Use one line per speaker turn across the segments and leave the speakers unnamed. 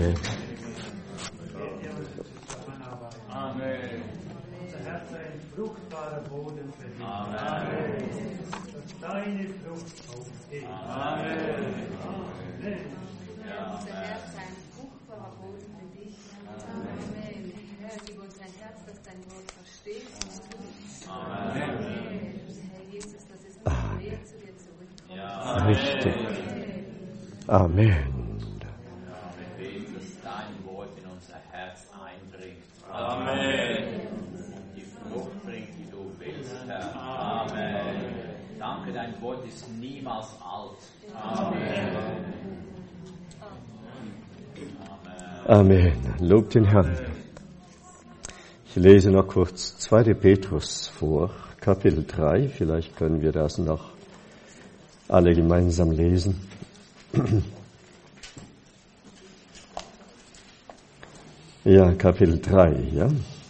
Amen. Unser Herz sei ein fruchtbarer Boden für dich. Amen. Dass deine Frucht aufgeht. Amen. Amen.
Unser Herz sei ein fruchtbarer Boden für dich. Amen. Herr, gib uns ein Herz, das dein Wort versteht und tut. Amen. Herr Jesus, dass es nicht mehr zu dir zurückkommt.
Ja. Richtig. Amen.
Amen. Und die Frucht bringt, die du willst, Herr. Amen. Danke, dein Wort ist niemals alt. Amen.
Amen. Lob den Herrn. Ich lese noch kurz 2. Petrus vor, Kapitel 3. Vielleicht können wir das noch alle gemeinsam lesen. Ja, Kapitel 3, ja.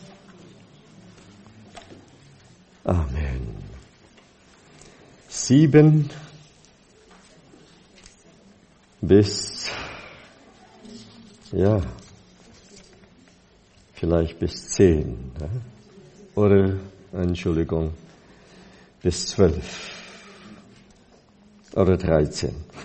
Amen. 7 bis, ja, vielleicht bis 10, ja? Oder, Entschuldigung, bis 12 oder 13.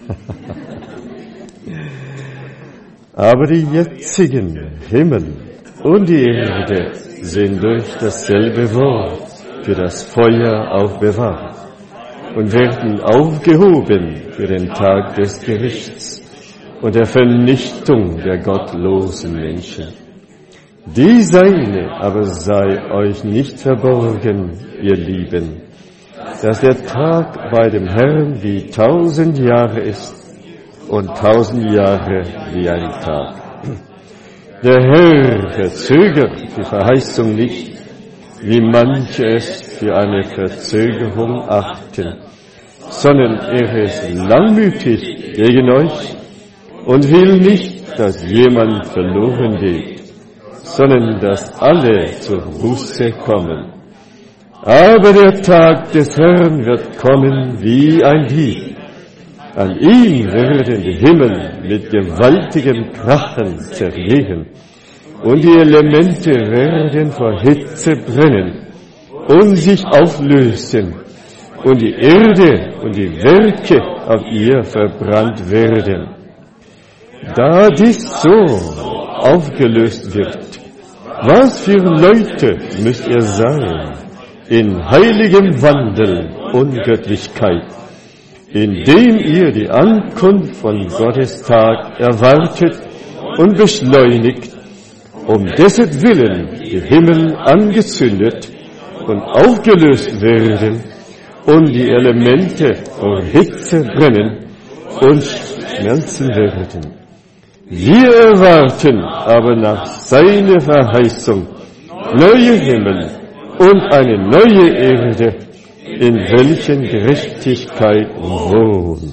Aber die jetzigen Himmel und die Erde sind durch dasselbe Wort für das Feuer aufbewahrt und werden aufgehoben für den Tag des Gerichts und der Vernichtung der gottlosen Menschen. Die Seine aber sei euch nicht verborgen, ihr Lieben, dass der Tag bei dem Herrn wie 1000 Jahre ist und 1000 Jahre wie ein Tag. Der Herr verzögert die Verheißung nicht, wie manche es für eine Verzögerung achten, sondern er ist langmütig gegen euch und will nicht, dass jemand verloren geht, sondern dass alle zur Buße kommen. Aber der Tag des Herrn wird kommen wie ein Dieb. An ihm werden die Himmel mit gewaltigem Krachen zergehen und die Elemente werden vor Hitze brennen und sich auflösen und die Erde und die Werke auf ihr verbrannt werden. Da dies so aufgelöst wird, was für Leute müsst ihr sein in heiligem Wandel und Göttlichkeit, indem ihr die Ankunft von Gottes Tag erwartet und beschleunigt, um dessen Willen die Himmel angezündet und aufgelöst werden und die Elemente vor Hitze brennen und schmelzen werden. Wir erwarten aber nach seiner Verheißung neue Himmel und eine neue Erde, in welchen Gerechtigkeit wohnt.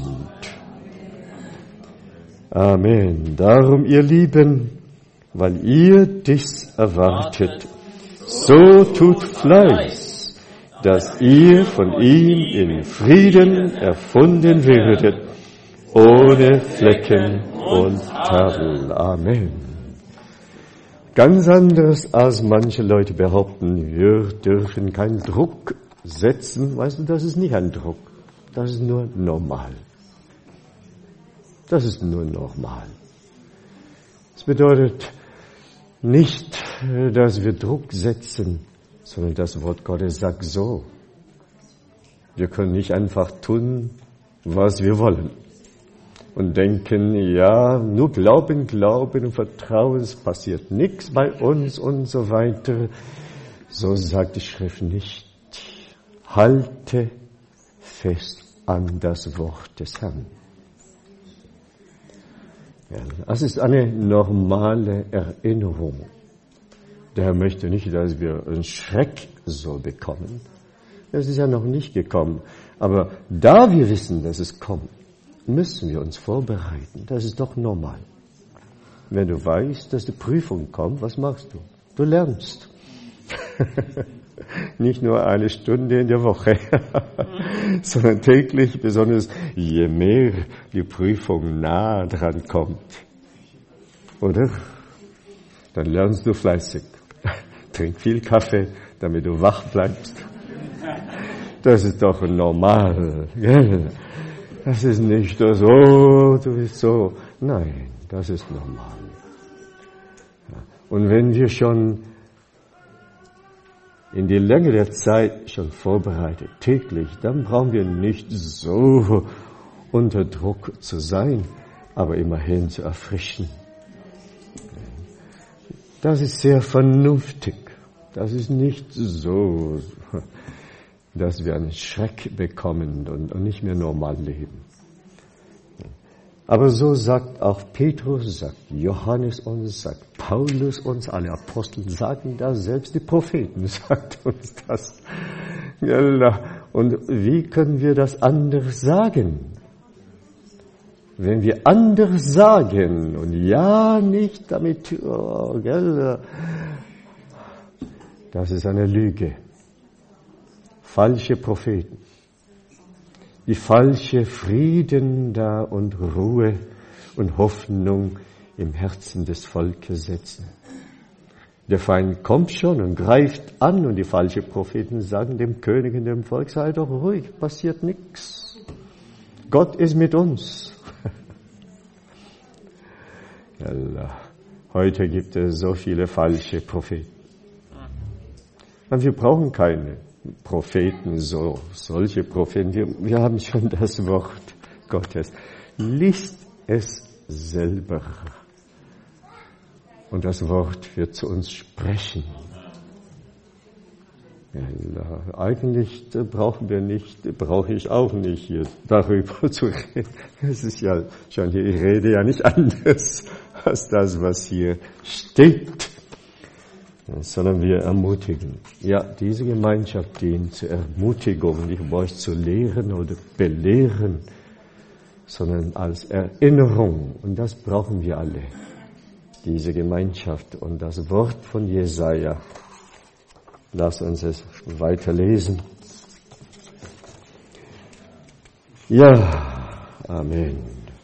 Amen. Darum, ihr Lieben, weil ihr dies erwartet, so tut Fleiß, dass ihr von ihm in Frieden erfunden werdet, ohne Flecken und Tadel. Amen. Ganz anders, als manche Leute behaupten, wir dürfen keinen Druck setzen. Weißt du, das ist nicht ein Druck. Das ist nur normal. Das ist nur normal. Das bedeutet nicht, dass wir Druck setzen, sondern das Wort Gottes sagt so. Wir können nicht einfach tun, was wir wollen. Und denken, ja, nur Glauben und Vertrauen, es passiert nichts bei uns und so weiter. So sagt die Schrift nicht. Halte fest an das Wort des Herrn. Ja, das ist eine normale Erinnerung. Der Herr möchte nicht, dass wir einen Schreck so bekommen. Das ist ja noch nicht gekommen. Aber da wir wissen, dass es kommt, müssen wir uns vorbereiten. Das ist doch normal. Wenn du weißt, dass die Prüfung kommt, was machst du? Du lernst. Nicht nur eine Stunde in der Woche, sondern täglich, besonders je mehr die Prüfung nah dran kommt. Oder? Dann lernst du fleißig. Trink viel Kaffee, damit du wach bleibst. Das ist doch normal. Gell? Das ist nicht so, du bist so. Nein, das ist normal. Und wenn wir schon in die Länge der Zeit schon vorbereitet, täglich, dann brauchen wir nicht so unter Druck zu sein, aber immerhin zu erfrischen. Das ist sehr vernünftig. Das ist nicht so, dass wir einen Schreck bekommen und nicht mehr normal leben. Aber so sagt auch Petrus, sagt Johannes uns, sagt Paulus uns, alle Apostel sagen das, selbst die Propheten sagt uns das. Und wie können wir das anders sagen? Wenn wir anders sagen und ja nicht damit, das ist eine Lüge. Falsche Propheten. Die falsche Frieden da und Ruhe und Hoffnung im Herzen des Volkes setzen. Der Feind kommt schon und greift an und die falschen Propheten sagen dem König und dem Volk, sei doch ruhig, passiert nichts. Gott ist mit uns. Heute gibt es so viele falsche Propheten. Und wir brauchen keine Propheten, solche Propheten. Wir haben schon das Wort Gottes. Liest es selber. Und das Wort wird zu uns sprechen. Ja, eigentlich brauche ich auch nicht hier darüber zu reden. Es ist ja schon hier, ich rede ja nicht anders als das, was hier steht. Sondern wir ermutigen. Ja, diese Gemeinschaft dient zur Ermutigung, nicht um euch zu lehren oder belehren, sondern als Erinnerung. Und das brauchen wir alle, diese Gemeinschaft und das Wort von Jesaja. Lass uns es weiterlesen. Ja, Amen.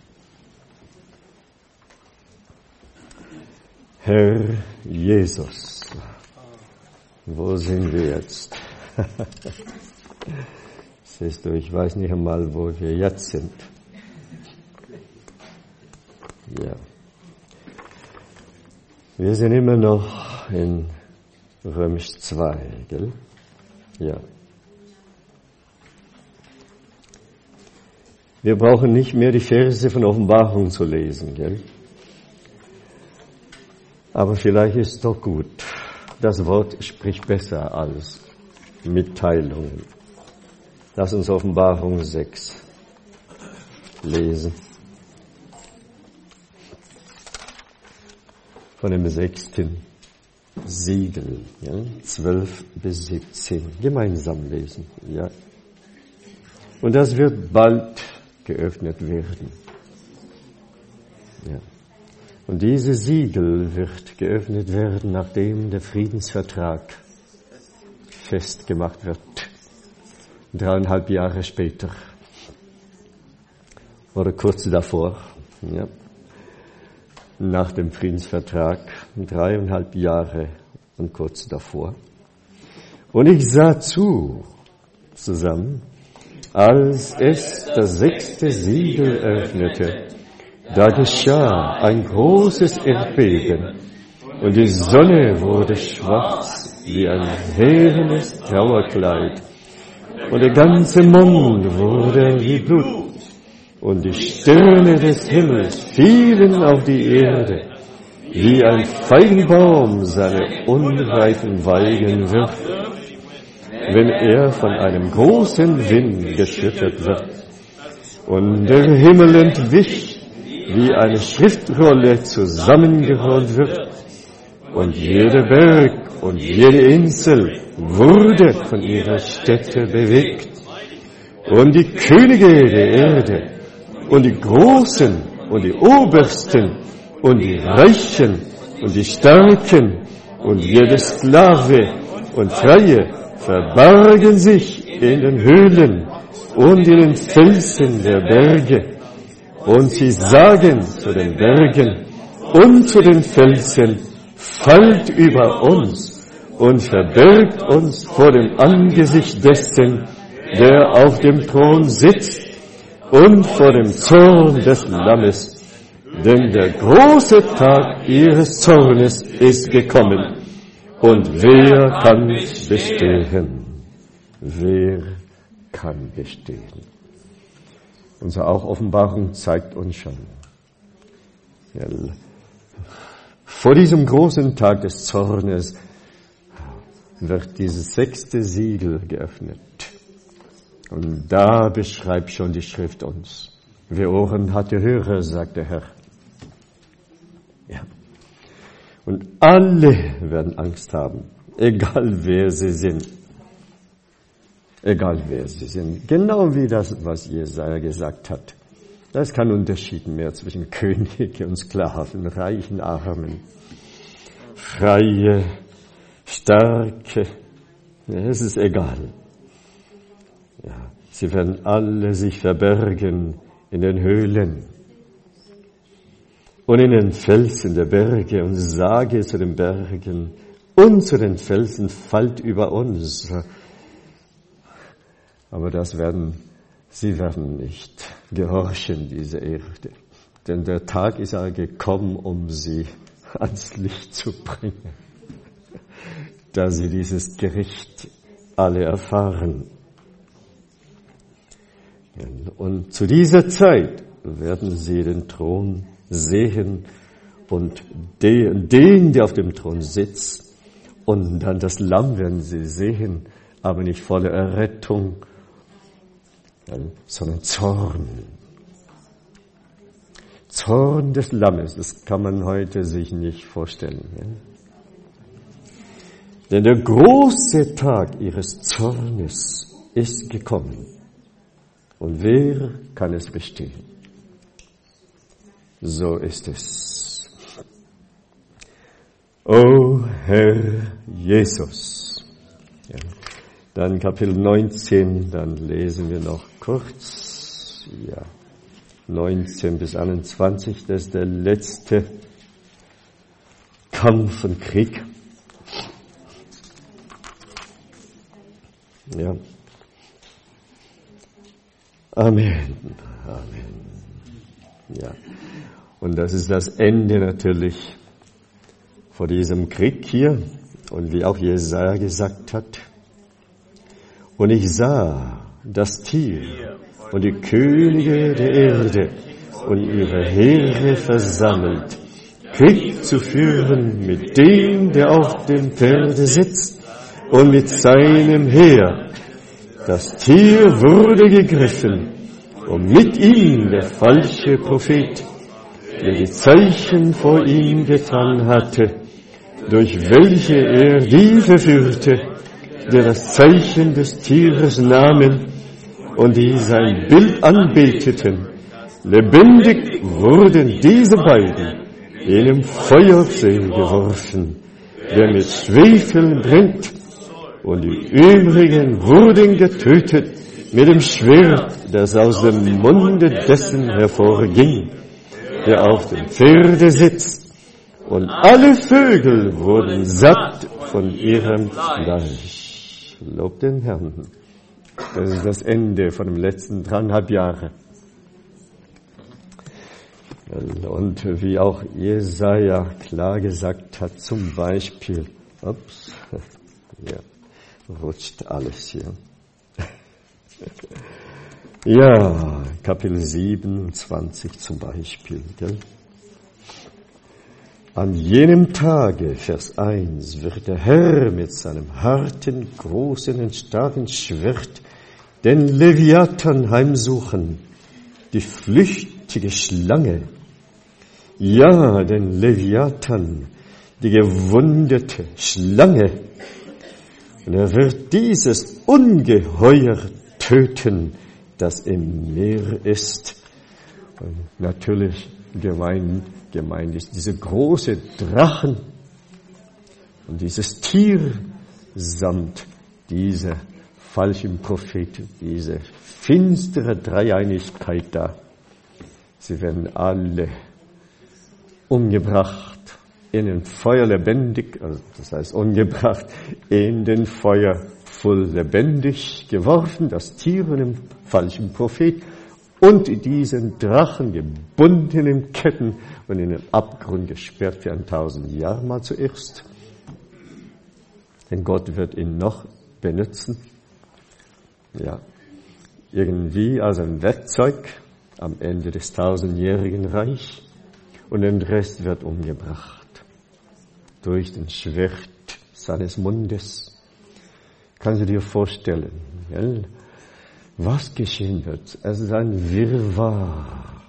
Herr Jesus, wo sind wir jetzt? Siehst du, ich weiß nicht einmal, wo wir jetzt sind. Ja. Wir sind immer noch in Römisch 2, gell? Ja. Wir brauchen nicht mehr die Verse von Offenbarung zu lesen, gell? Aber vielleicht ist es doch gut. Das Wort spricht besser als Mitteilungen. Lass uns Offenbarung 6 lesen. Von dem 6. Siegel, ja, 12 bis 17. Gemeinsam lesen, ja. Und das wird bald geöffnet werden. Ja. Und diese Siegel wird geöffnet werden, nachdem der Friedensvertrag festgemacht wird. 3,5 Jahre später. Oder kurz davor. Ja. Nach dem Friedensvertrag. 3,5 Jahre und kurz davor. Und ich sah zusammen, als es das 6. Siegel öffnete. Da geschah ein großes Erdbeben, und die Sonne wurde schwarz wie ein härenes Trauerkleid, und der ganze Mond wurde wie Blut, und die Sterne des Himmels fielen auf die Erde, wie ein Feigenbaum seine unreifen Weigen wirft, wenn er von einem großen Wind geschüttelt wird. Und der Himmel entwich, wie eine Schriftrolle zusammengerollt wird, und jeder Berg und jede Insel wurde von ihrer Stätte bewegt. Und die Könige der Erde und die Großen und die Obersten und die Reichen und die Starken und jede Sklave und Freie verbargen sich in den Höhlen und in den Felsen der Berge. Und sie sagen zu den Bergen, und zu den Felsen, fallt über uns und verbirgt uns vor dem Angesicht dessen, der auf dem Thron sitzt, und vor dem Zorn des Lammes. Denn der große Tag ihres Zornes ist gekommen. Und wer kann bestehen? Wer kann bestehen? Unsere Offenbarung zeigt uns schon. Ja, vor diesem großen Tag des Zornes wird dieses 6. Siegel geöffnet. Und da beschreibt schon die Schrift uns. Wer Ohren hatte, höre, sagt der Herr. Ja. Und alle werden Angst haben, egal wer sie sind. Egal wer sie sind. Genau wie das, was Jesaja gesagt hat. Da ist kein Unterschied mehr zwischen Könige und Sklaven, Reichen, Armen, Freie, Starke. Ja, es ist egal. Ja, sie werden alle sich verbergen in den Höhlen und in den Felsen der Berge und sage zu den Bergen und zu den Felsen, fallt über uns. Aber sie werden nicht gehorchen, diese Erde. Denn der Tag ist ja gekommen, um sie ans Licht zu bringen, da sie dieses Gericht alle erfahren. Und zu dieser Zeit werden sie den Thron sehen und den, der auf dem Thron sitzt, und dann das Lamm werden sie sehen, aber nicht voller Errettung, sondern Zorn. Zorn des Lammes, das kann man heute sich nicht vorstellen. Ja? Denn der große Tag ihres Zornes ist gekommen. Und wer kann es bestehen? So ist es. O Herr Jesus. Ja. Dann Kapitel 19, dann lesen wir noch kurz. Ja. 19 bis 21, das ist der letzte Kampf und Krieg. Ja. Amen. Amen. Ja. Und das ist das Ende natürlich vor diesem Krieg hier. Und wie auch Jesaja gesagt hat. Und ich sah das Tier und die Könige der Erde und ihre Heere versammelt, Krieg zu führen mit dem, der auf dem Pferde sitzt und mit seinem Heer. Das Tier wurde gegriffen und mit ihm der falsche Prophet, der die Zeichen vor ihm getan hatte, durch welche er die verführte, der das Zeichen des Tieres nahmen und die sein Bild anbeteten. Lebendig wurden diese beiden in den Feuersee geworfen, der mit Schwefel brennt, und die übrigen wurden getötet mit dem Schwert, das aus dem Munde dessen hervorging, der auf dem Pferde sitzt, und alle Vögel wurden satt von ihrem Fleisch. Lob den Herrn. Das ist das Ende von den letzten 3,5 Jahren. Und wie auch Jesaja klar gesagt hat, zum Beispiel, ja, rutscht alles hier. Ja, Kapitel 27 zum Beispiel, gell? An jenem Tage, Vers 1, wird der Herr mit seinem harten, großen und starken Schwert den Leviathan heimsuchen, die flüchtige Schlange. Ja, den Leviathan, die gewundete Schlange. Und er wird dieses Ungeheuer töten, das im Meer ist. Und natürlich gemeint ist diese große Drachen und dieses Tier samt dieser falschen Propheten, diese finstere Dreieinigkeit da. Sie werden alle umgebracht, in den Feuer lebendig, also das heißt umgebracht, in den Feuer voll lebendig geworfen, das Tier und den falschen Prophet und diesen Drachen gebunden in Ketten und in den Abgrund gesperrt für 1000 Jahre mal zuerst. Denn Gott wird ihn noch benutzen, ja, irgendwie als ein Werkzeug am Ende des 1000-jährigen Reich, und den Rest wird umgebracht durch den Schwert seines Mundes. Kannst du dir vorstellen, ja, was geschehen wird? Es ist ein Wirrwarr.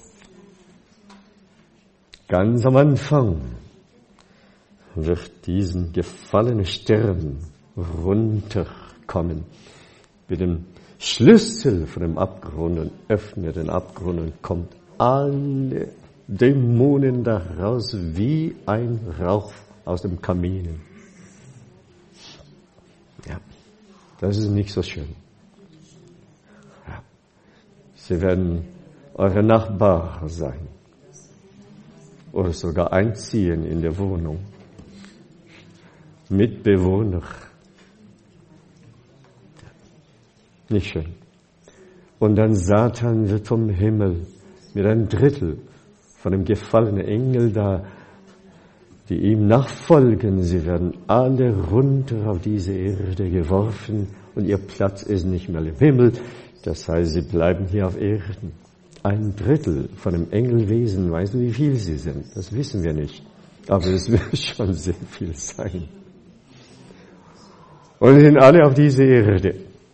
Ganz am Anfang wird diesen gefallenen Stern runterkommen mit dem Schlüssel von dem Abgrund und öffnet den Abgrund und kommt alle Dämonen daraus wie ein Rauch aus dem Kamin. Ja, das ist nicht so schön. Ja. Sie werden eure Nachbarn sein oder sogar einziehen in der Wohnung. Mitbewohner. Nicht schön. Und dann Satan wird vom Himmel mit einem Drittel von dem gefallenen Engel da, die ihm nachfolgen, sie werden alle runter auf diese Erde geworfen und ihr Platz ist nicht mehr im Himmel. Das heißt, sie bleiben hier auf Erden. Ein Drittel von dem Engelwesen, weißt du, wie viel sie sind? Das wissen wir nicht. Aber es wird schon sehr viel sein. Und sie sind alle auf dieser Erde.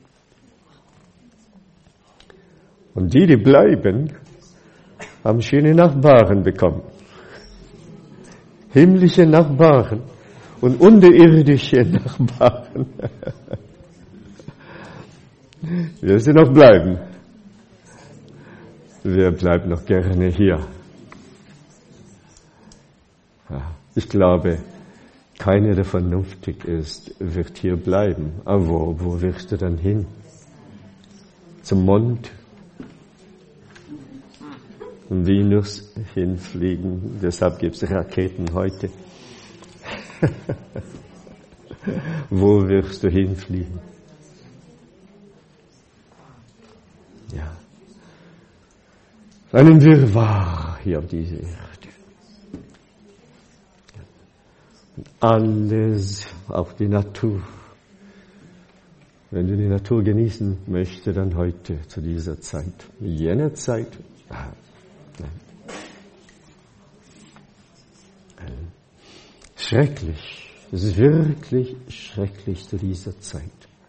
Und die bleiben, haben schöne Nachbarn bekommen. Himmlische Nachbarn und unterirdische Nachbarn. Wer sie noch bleiben? Wer bleibt noch gerne hier? Ich glaube, keiner, der vernünftig ist, wird hier bleiben. Aber wo wirst du dann hin? Zum Mond? Venus hinfliegen, deshalb gibt es Raketen heute. Wo wirst du hinfliegen? Ja. Einen Wirrwarr hier auf dieser Erde. Und alles, auch die Natur. Wenn du die Natur genießen möchtest, dann heute, zu dieser Zeit. Jener Zeit, schrecklich. Es ist wirklich schrecklich zu dieser Zeit.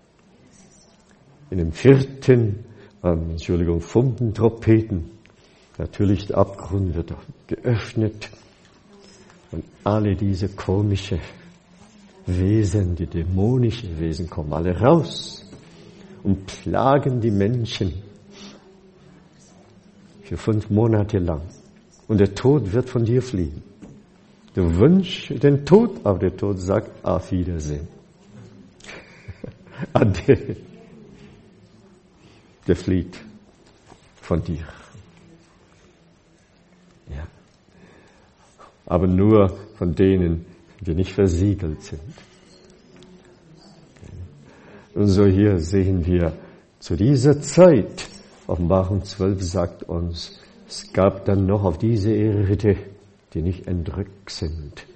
In dem 5. Trompeten, natürlich der Abgrund wird geöffnet und alle diese komischen Wesen, die dämonischen Wesen kommen alle raus und plagen die Menschen für 5 Monate lang. Und der Tod wird von dir fliehen. Du wünschst den Tod, aber der Tod sagt, auf Wiedersehen. Ade. Der flieht von dir. Ja. Aber nur von denen, die nicht versiegelt sind. Und so hier sehen wir, zu dieser Zeit, Offenbarung 12 sagt uns, es gab dann noch auf dieser Erde, die nicht entrückt sind.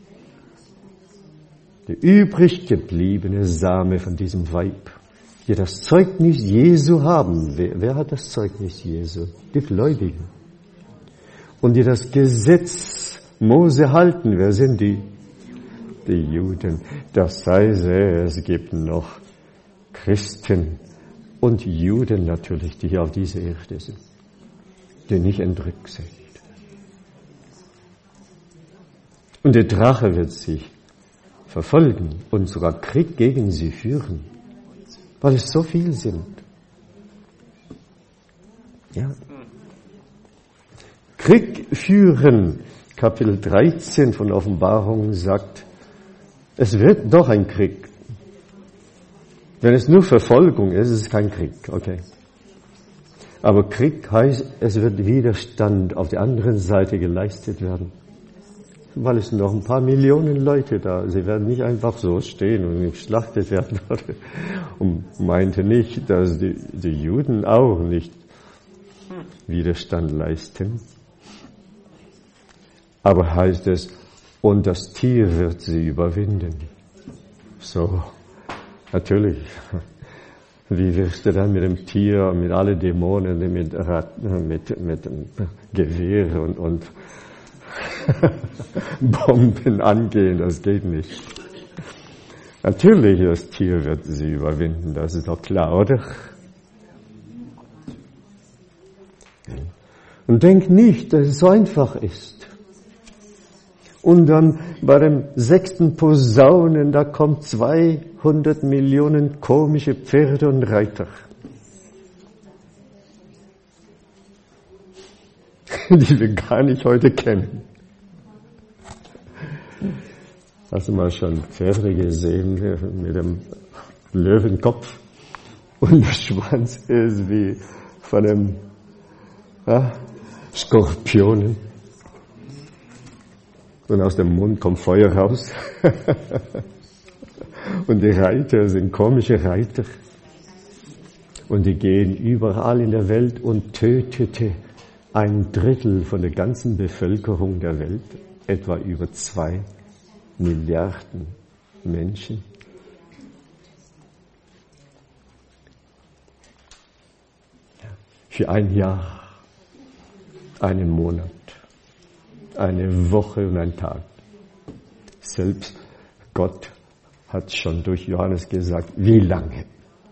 Der übrig gebliebene Same von diesem Weib, die das Zeugnis Jesu haben. Wer hat das Zeugnis Jesu? Die Gläubigen. Und die das Gesetz Mose halten. Wer sind die? Die Juden. Das heißt, es gibt noch Christen und Juden natürlich, die hier auf dieser Erde sind, die nicht entrückt sind. Und der Drache wird sie verfolgen und sogar Krieg gegen sie führen, weil es so viel sind. Ja. Krieg führen, Kapitel 13 von Offenbarung sagt, es wird doch ein Krieg. Wenn es nur Verfolgung ist, ist es kein Krieg, okay. Aber Krieg heißt, es wird Widerstand auf der anderen Seite geleistet werden. weil es noch ein paar Millionen Leute da. Sie werden nicht einfach so stehen und geschlachtet werden. Und meinte nicht, dass die Juden auch nicht Widerstand leisten. Aber heißt es, und das Tier wird sie überwinden. So, natürlich. Wie wirst du dann mit dem Tier, mit allen Dämonen, mit Gewehr und Bomben angehen? Das geht nicht. Natürlich, das Tier wird sie überwinden, das ist doch klar, oder? Und denk nicht, dass es so einfach ist. Und dann bei dem 6. Posaunen, da kommen 200 Millionen komische Pferde und Reiter. Die wir gar nicht heute kennen. Hast du mal schon Pferde gesehen mit dem Löwenkopf? Und der Schwanz ist wie von einem Skorpionen. Und aus dem Mund kommt Feuer raus. Und die Reiter sind komische Reiter. Und die gehen überall in der Welt und tötete 1/3 von der ganzen Bevölkerung der Welt, etwa über 2 Milliarden Menschen. Für ein Jahr, einen Monat, eine Woche und einen Tag. Selbst Gott hat schon durch Johannes gesagt, wie lange?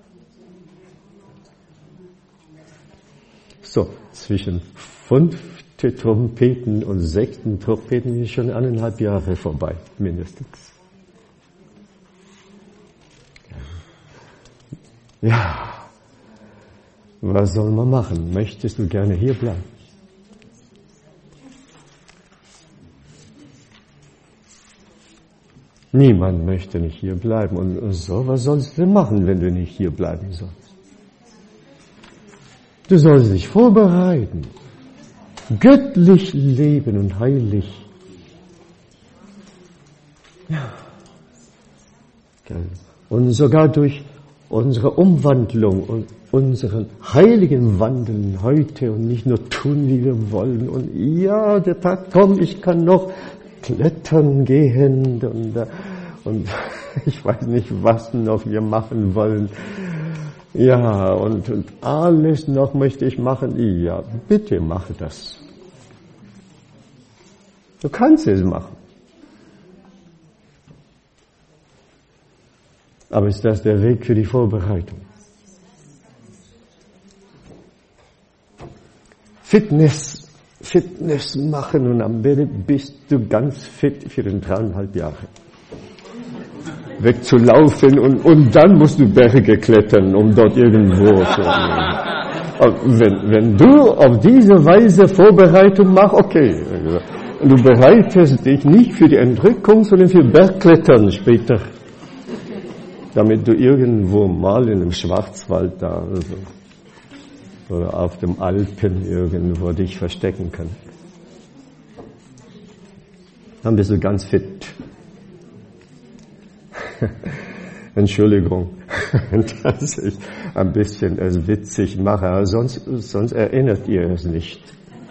So, zwischen 5. Trompeten und 6. Trompeten ist schon 1,5 Jahre vorbei, mindestens. Ja, was soll man machen? Möchtest du gerne hier bleiben? Niemand möchte nicht hier bleiben. Und so, was sollst du machen, wenn du nicht hier bleiben sollst? Du sollst dich vorbereiten. Göttlich leben und heilig. Ja. Und sogar durch unsere Umwandlung und unseren heiligen Wandeln heute und nicht nur tun, wie wir wollen. Und ja, der Tag kommt, ich kann noch klettern gehen und ich weiß nicht, was noch wir machen wollen. Ja, und alles noch möchte ich machen. Ja, bitte mach das. Du kannst es machen. Aber ist das der Weg für die Vorbereitung? Fitness machen und am Ende bist du ganz fit für den 3,5 Jahre. Wegzulaufen und dann musst du Berge klettern, um dort irgendwo zu wenn du auf diese Weise Vorbereitung machst, okay. Du bereitest dich nicht für die Entrückung, sondern für Bergklettern später. Damit du irgendwo mal in dem Schwarzwald da oder auf dem Alpen irgendwo dich verstecken kannst. Dann bist du ganz fit. Entschuldigung, dass ich ein bisschen es witzig mache, sonst erinnert ihr es nicht.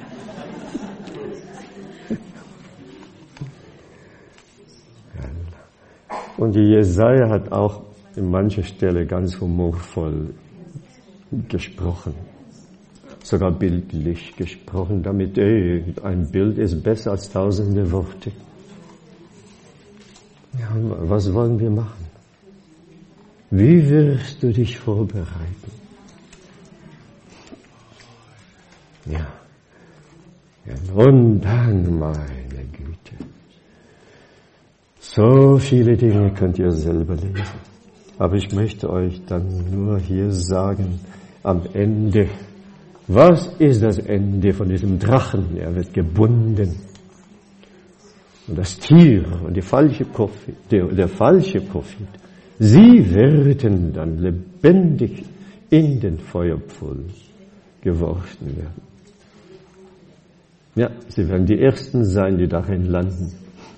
Und die Jesaja hat auch in mancher Stelle ganz humorvoll gesprochen, sogar bildlich gesprochen, damit ein Bild ist besser als tausende Worte. Ja, was wollen wir machen? Wie wirst du dich vorbereiten? Ja. Und dann, meine Güte, so viele Dinge könnt ihr selber lesen. Aber ich möchte euch dann nur hier sagen, am Ende, was ist das Ende von diesem Drachen? Er wird gebunden. Und das Tier und der falsche Prophet, sie werden dann lebendig in den Feuerpfuhl geworfen werden. Ja, sie werden die Ersten sein, die darin landen.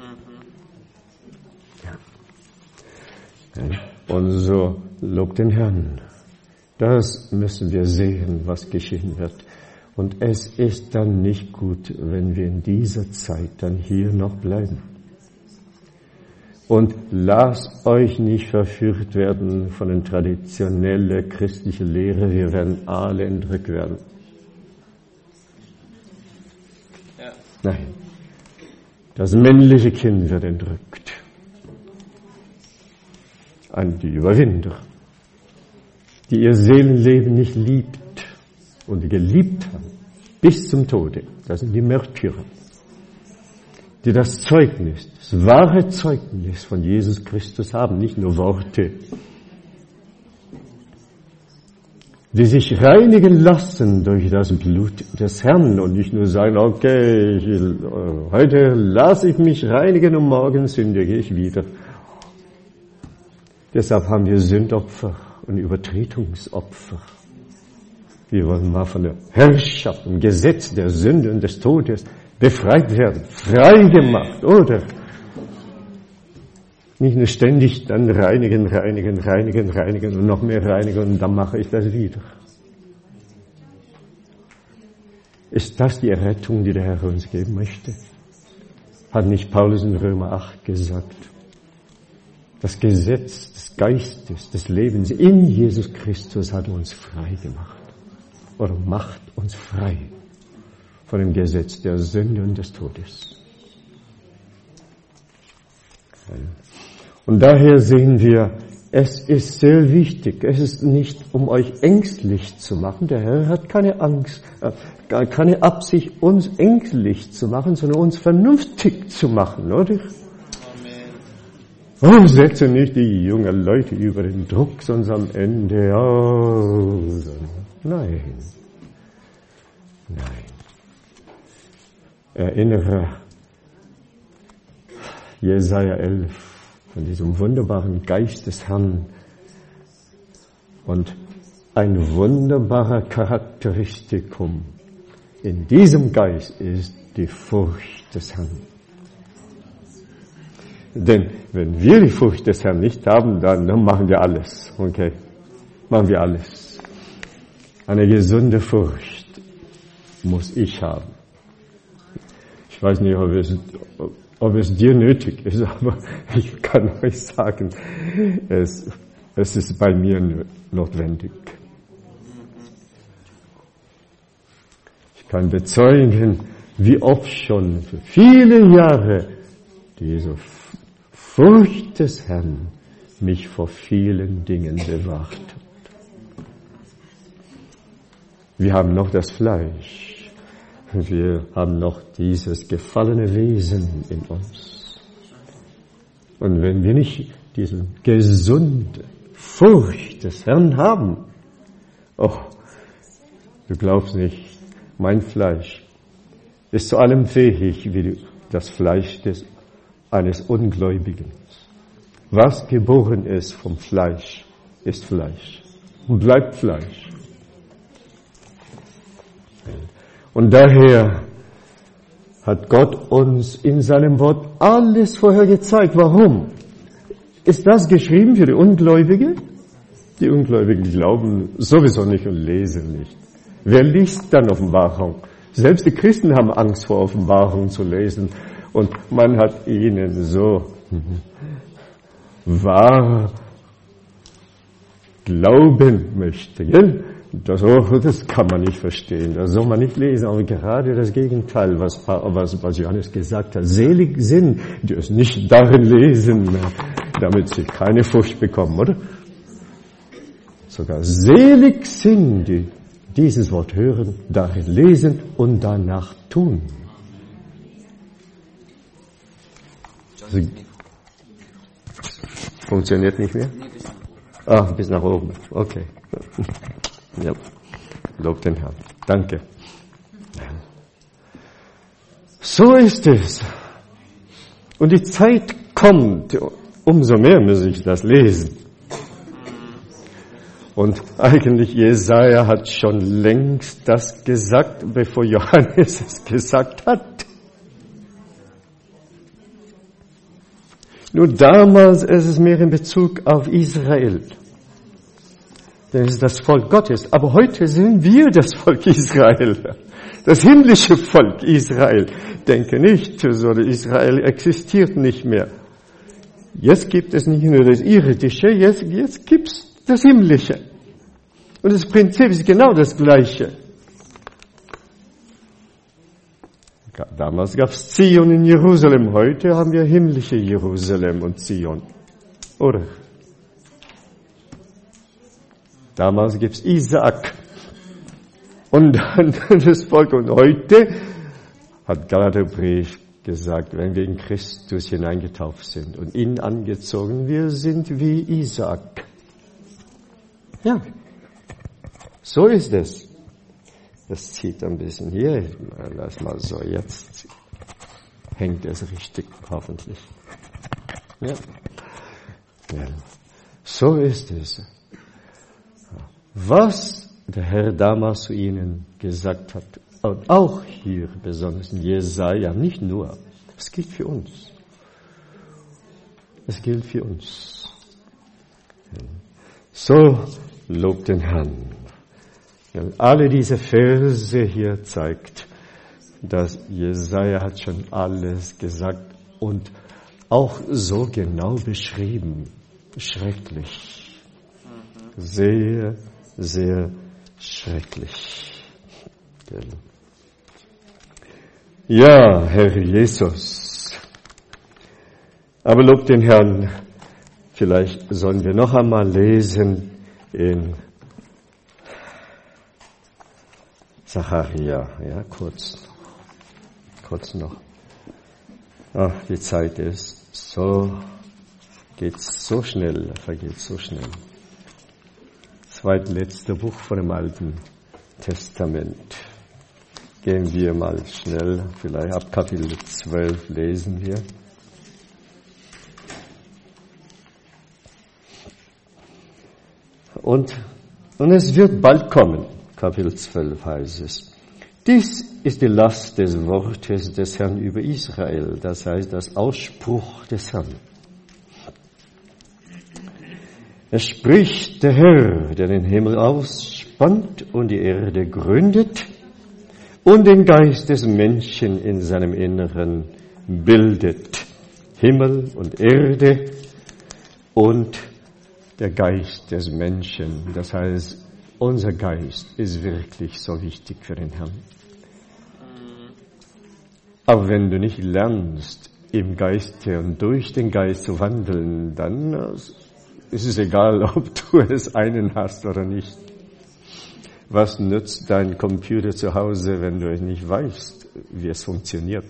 Ja. Und so lobt den Herrn. Das müssen wir sehen, was geschehen wird. Und es ist dann nicht gut, wenn wir in dieser Zeit dann hier noch bleiben. Und lasst euch nicht verführt werden von der traditionellen christlichen Lehre, wir werden alle entrückt werden. Ja. Nein, das männliche Kind wird entrückt. An die Überwinder, die ihr Seelenleben nicht liebt und geliebt haben, bis zum Tode. Das sind die Märtyrer, die das Zeugnis, das wahre Zeugnis von Jesus Christus haben, nicht nur Worte, die sich reinigen lassen durch das Blut des Herrn und nicht nur sagen, okay, heute lasse ich mich reinigen und morgen sündige ich wieder. Deshalb haben wir Sündopfer und Übertretungsopfer. Wir wollen mal von der Herrschaft und Gesetz der Sünde und des Todes befreit werden, frei gemacht, oder? Nicht nur ständig dann reinigen und noch mehr reinigen und dann mache ich das wieder. Ist das die Errettung, die der Herr uns geben möchte? Hat nicht Paulus in Römer 8 gesagt? Das Gesetz des Geistes, des Lebens in Jesus Christus hat uns frei gemacht. Oder macht uns frei von dem Gesetz der Sünde und des Todes. Und daher sehen wir, es ist sehr wichtig, es ist nicht, um euch ängstlich zu machen. Der Herr hat keine Angst, keine Absicht, uns ängstlich zu machen, sondern uns vernünftig zu machen, oder? Oh, setze nicht die jungen Leute über den Druck, sonst am Ende, nein. Erinnere Jesaja 11 von diesem wunderbaren Geist des Herrn. Und ein wunderbarer Charakteristikum in diesem Geist ist die Furcht des Herrn. Denn wenn wir die Furcht des Herrn nicht haben, dann machen wir alles. Okay? Machen wir alles. Eine gesunde Furcht muss ich haben. Ich weiß nicht, ob es dir nötig ist, aber ich kann euch sagen, es ist bei mir notwendig. Ich kann bezeugen, wie oft schon für viele Jahre diese Furcht des Herrn mich vor vielen Dingen bewahrt hat. Wir haben noch das Fleisch. Wir haben noch dieses gefallene Wesen in uns. Und wenn wir nicht diese gesunde Furcht des Herrn haben, oh, du glaubst nicht, mein Fleisch ist zu allem fähig wie das Fleisch eines Ungläubigen. Was geboren ist vom Fleisch, ist Fleisch und bleibt Fleisch. Und daher hat Gott uns in seinem Wort alles vorher gezeigt. Warum? Ist das geschrieben für die Ungläubigen? Die Ungläubigen glauben sowieso nicht und lesen nicht. Wer liest dann Offenbarung? Selbst die Christen haben Angst vor Offenbarung zu lesen. Und man hat ihnen so wahr glauben möchte, gell? Das kann man nicht verstehen, das soll man nicht lesen, aber gerade das Gegenteil, was Johannes gesagt hat. Selig sind, die es nicht darin lesen, damit sie keine Furcht bekommen, oder? Sogar selig sind, die dieses Wort hören, darin lesen und danach tun. Also, funktioniert nicht mehr? Bis nach oben, okay. Ja, Lob den Herrn. Danke. So ist es. Und die Zeit kommt, umso mehr muss ich das lesen. Und eigentlich Jesaja hat schon längst das gesagt, bevor Johannes es gesagt hat. Nur damals ist es mehr in Bezug auf Israel. Denn es ist das Volk Gottes. Aber heute sind wir das Volk Israel. Das himmlische Volk Israel. Denke nicht, so Israel existiert nicht mehr. Jetzt gibt es nicht nur das irdische, jetzt gibt es das himmlische. Und das Prinzip ist genau das gleiche. Damals gab es Zion in Jerusalem, heute haben wir himmlische Jerusalem und Zion. Oder? Damals gibt es Isaak und dann das Volk. Und heute hat Galaterbrief gesagt, wenn wir in Christus hineingetauft sind und ihn angezogen, wir sind wie Isaak. Ja, so ist es. Das zieht ein bisschen hier. Lass mal so, jetzt hängt es richtig, hoffentlich. Ja. Ja. So ist es. Was der Herr damals zu ihnen gesagt hat, und auch hier besonders in Jesaja, nicht nur, es gilt für uns. Es gilt für uns. So lobt den Herrn. Alle diese Verse hier zeigt, dass Jesaja hat schon alles gesagt und auch so genau beschrieben. Schrecklich. Sehr, sehr schrecklich. Ja, Herr Jesus. Aber lobt den Herrn. Vielleicht sollen wir noch einmal lesen in Zacharia, ja, kurz noch. Ach, die Zeit ist so, vergeht so schnell. Zweitletzte Buch von dem Alten Testament. Gehen wir mal schnell, vielleicht ab Kapitel 12 lesen wir. Und es wird bald kommen. Kapitel 12 heißt es. Dies ist die Last des Wortes des Herrn über Israel, das heißt das Ausspruch des Herrn. Es spricht der Herr, der den Himmel ausspannt und die Erde gründet und den Geist des Menschen in seinem Inneren bildet. Himmel und Erde und der Geist des Menschen, das heißt, unser Geist ist wirklich so wichtig für den Herrn. Aber wenn du nicht lernst, im Geiste und durch den Geist zu wandeln, dann ist es egal, ob du es einen hast oder nicht. Was nützt dein Computer zu Hause, wenn du nicht weißt, wie es funktioniert?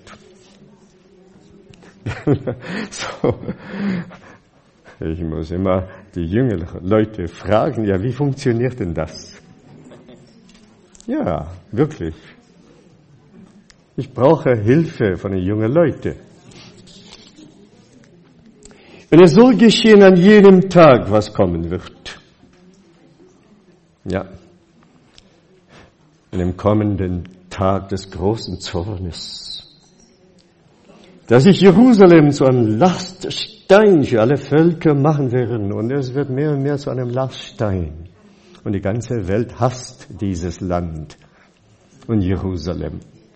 So. Ich muss immer die jüngeren Leute fragen, ja, wie funktioniert denn das? Ja, wirklich. Ich brauche Hilfe von den jungen Leuten. Und es soll geschehen an jedem Tag, was kommen wird. Ja. An dem kommenden Tag des großen Zornes. Dass sich Jerusalem zu einem Laststein für alle Völker machen werden. Und es wird mehr und mehr zu einem Laststein. Und die ganze Welt hasst dieses Land und Jerusalem.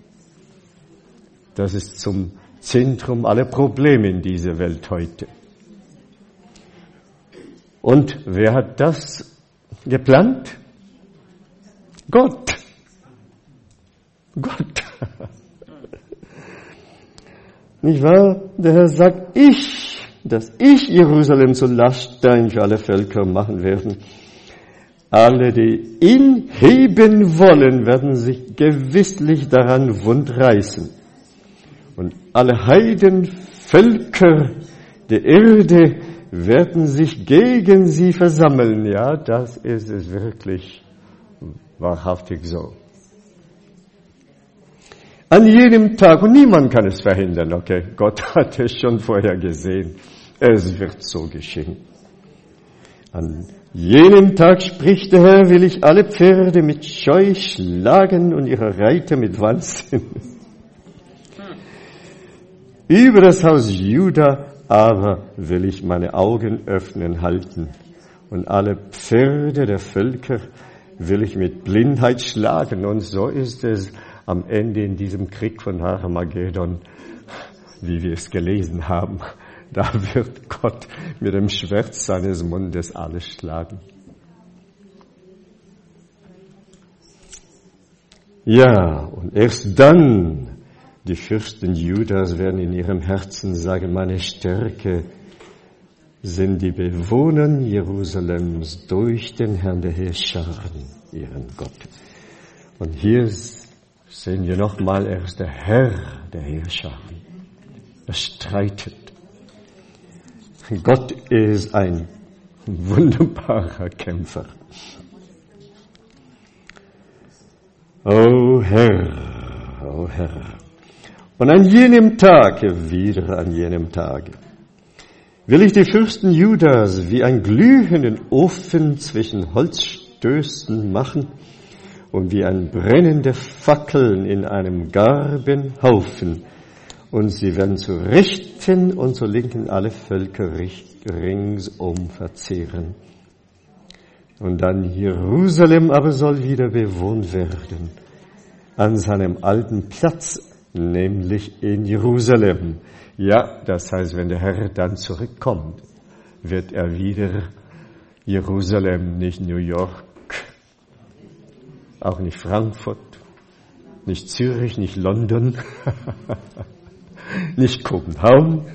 Das ist zum Zentrum aller Probleme in dieser Welt heute. Und wer hat das geplant? Gott. Gott. Nicht wahr? Der Herr sagt, dass ich Jerusalem zu Laststein für alle Völker machen werde. Alle, die ihn heben wollen, werden sich gewisslich daran wundreißen. Und alle Heidenvölker der Erde werden sich gegen sie versammeln. Ja, das ist es wirklich wahrhaftig so. An jedem Tag, und niemand kann es verhindern, okay, Gott hat es schon vorher gesehen, es wird so geschehen. An jenem Tag, spricht der Herr, will ich alle Pferde mit Scheu schlagen und ihre Reiter mit Wahnsinn. Über das Haus Juda aber will ich meine Augen öffnen halten. Und alle Pferde der Völker will ich mit Blindheit schlagen. Und so ist es am Ende in diesem Krieg von Armageddon, wie wir es gelesen haben. Da wird Gott mit dem Schwert seines Mundes alle schlagen. Ja, und erst dann, die Fürsten Judas werden in ihrem Herzen sagen, meine Stärke sind die Bewohner Jerusalems durch den Herrn der Heerscharen, ihren Gott. Und hier sehen wir nochmal, er ist der Herr der Heerscharen. Er streitet. Gott ist ein wunderbarer Kämpfer. O Herr, o Herr. Und an jenem Tag, wieder an jenem Tag, will ich die Fürsten Judas wie einen glühenden Ofen zwischen Holzstößen machen und wie ein brennende Fackeln in einem Garbenhaufen. Und sie werden zur Rechten und zur Linken alle Völker ringsum verzehren. Und dann Jerusalem aber soll wieder bewohnt werden, an seinem alten Platz, nämlich in Jerusalem. Ja, das heißt, wenn der Herr dann zurückkommt, wird er wieder Jerusalem, nicht New York, auch nicht Frankfurt, nicht Zürich, nicht London, nicht Kopenhagen,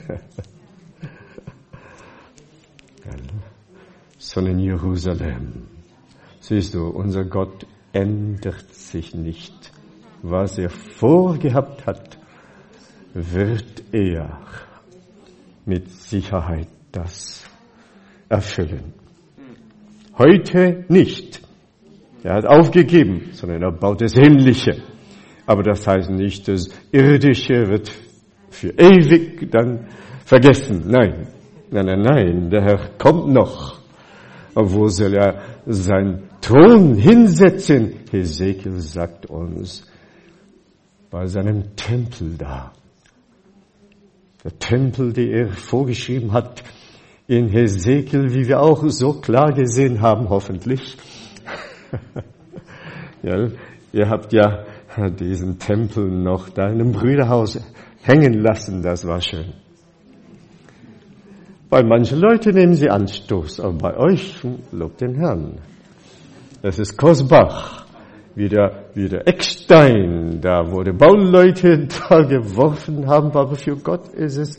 sondern Jerusalem. Siehst du, unser Gott ändert sich nicht. Was er vorgehabt hat, wird er mit Sicherheit das erfüllen. Heute nicht. Er hat aufgegeben, sondern er baut das Himmlische. Aber das heißt nicht, das Irdische wird für ewig dann vergessen. Nein, nein, nein, nein, der Herr kommt noch. Und wo soll er seinen Thron hinsetzen? Hesekiel sagt uns, bei seinem Tempel da. Der Tempel, den er vorgeschrieben hat in Hesekiel, wie wir auch so klar gesehen haben, hoffentlich. Ja, ihr habt ja diesen Tempel noch da in einem Brüderhaus hängen lassen, das war schön. Bei manchen Leuten nehmen sie Anstoß, aber bei euch lobt den Herrn. Das ist kostbar. Wie der Eckstein, da wo die Bauleute da geworfen haben, aber für Gott ist es,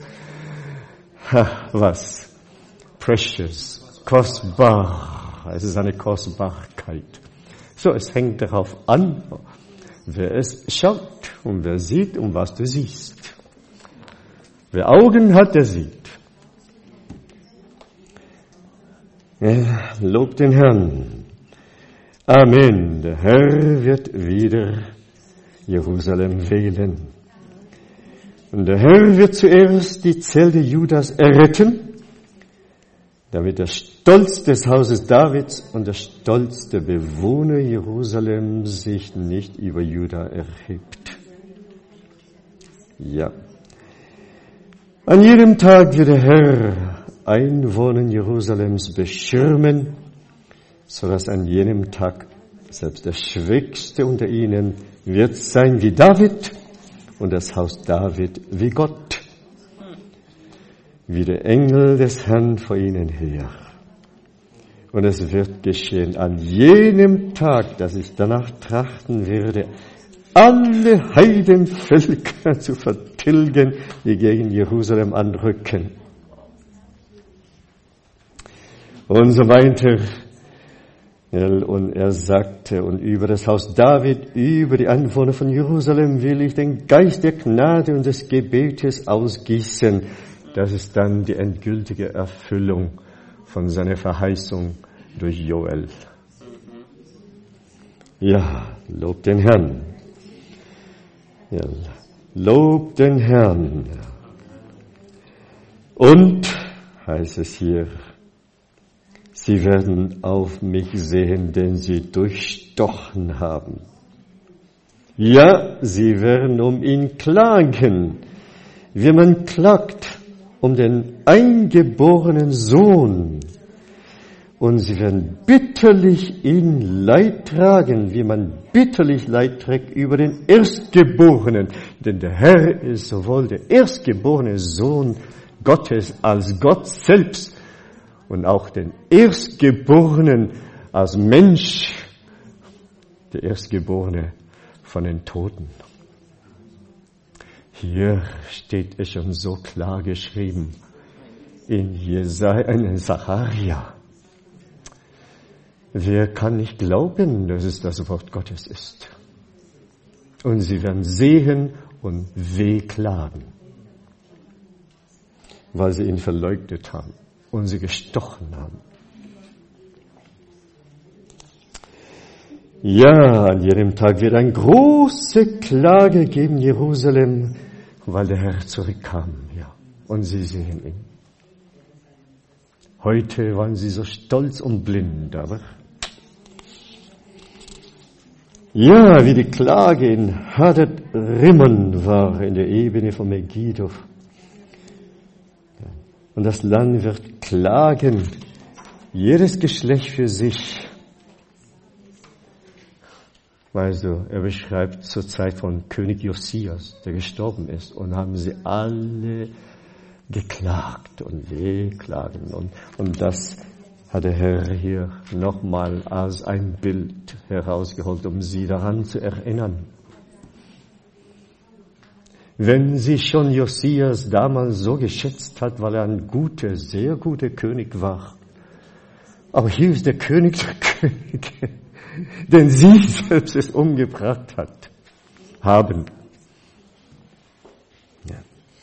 was? Precious, kostbar. Es ist eine Kostbarkeit. So, es hängt darauf an, wer es schaut und wer sieht und was du siehst. Wer Augen hat, der sieht. Ja, lob den Herrn. Amen. Der Herr wird wieder Jerusalem wählen. Und der Herr wird zuerst die Zelte Judas erretten, damit der Stolz des Hauses Davids und der Stolz der Bewohner Jerusalems sich nicht über Juda erhebt. Ja. An jedem Tag wird der Herr Einwohner Jerusalems beschirmen, sodass an jenem Tag selbst der Schwächste unter ihnen wird sein wie David und das Haus David wie Gott, wie der Engel des Herrn vor ihnen her. Und es wird geschehen an jenem Tag, dass ich danach trachten werde, alle Heidenvölker zu vertilgen, die gegen Jerusalem anrücken. Und so weiter. Und er sagte, und über das Haus David, über die Einwohner von Jerusalem will ich den Geist der Gnade und des Gebetes ausgießen. Das ist dann die endgültige Erfüllung von seiner Verheißung durch Joel. Ja, lob den Herrn. Ja, lob den Herrn. Und, heißt es hier, sie werden auf mich sehen, denn sie durchstochen haben. Ja, sie werden um ihn klagen, wie man klagt um den eingeborenen Sohn. Und sie werden bitterlich ihn Leid tragen, wie man bitterlich Leid trägt über den Erstgeborenen. Denn der Herr ist sowohl der erstgeborene Sohn Gottes als Gott selbst und auch den Erstgeborenen als Mensch, der Erstgeborene von den Toten. Hier steht es schon so klar geschrieben in Sacharja. Wer kann nicht glauben, dass es das Wort Gottes ist? Und sie werden sehen und wehklagen, weil sie ihn verleugnet haben und sie gestochen haben. Ja, an jedem Tag wird eine große Klage gegen Jerusalem, weil der Herr zurückkam. Ja, und sie sehen ihn. Heute waren sie so stolz und blind, aber ja, wie die Klage in Hadad Rimmon war, in der Ebene von Megiddo. Und das Land wird klagen, jedes Geschlecht für sich. Weißt du, er beschreibt zur Zeit von König Josias, der gestorben ist, und haben sie alle geklagt und wehklagen. Und das hat der Herr hier nochmal als ein Bild herausgeholt, um sie daran zu erinnern. Wenn sie schon Josias damals so geschätzt hat, weil er ein guter, sehr guter König war. Aber hier ist der König der Könige, den sie selbst es umgebracht haben. Ja.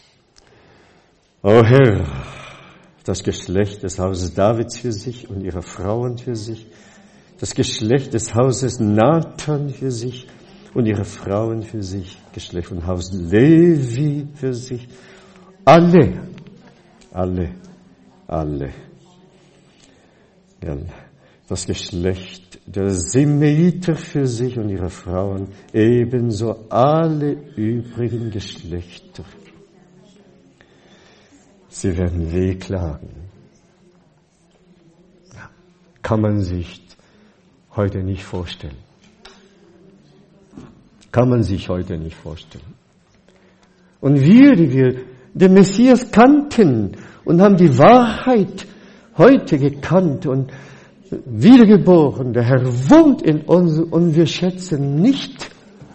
O Herr, das Geschlecht des Hauses Davids für sich und ihrer Frauen für sich, das Geschlecht des Hauses Nathan für sich und ihre Frauen für sich, Geschlecht von Haus Levi für sich, alle. Ja, das Geschlecht der Simeiter für sich und ihre Frauen, ebenso alle übrigen Geschlechter. Sie werden wehklagen. Ja, kann man sich heute nicht vorstellen. Kann man sich heute nicht vorstellen. Und wir, die wir den Messias kannten und haben die Wahrheit heute gekannt und wiedergeboren, der Herr wohnt in uns und wir schätzen nicht